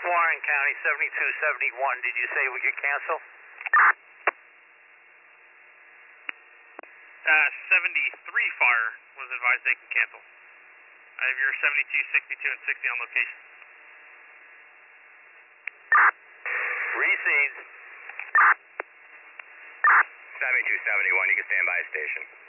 Warren County, 7271. Did you say we could cancel? 73 fire was advised they can cancel. I have your 72, 62, and 60 on location. Received. 7271, you can stand by station.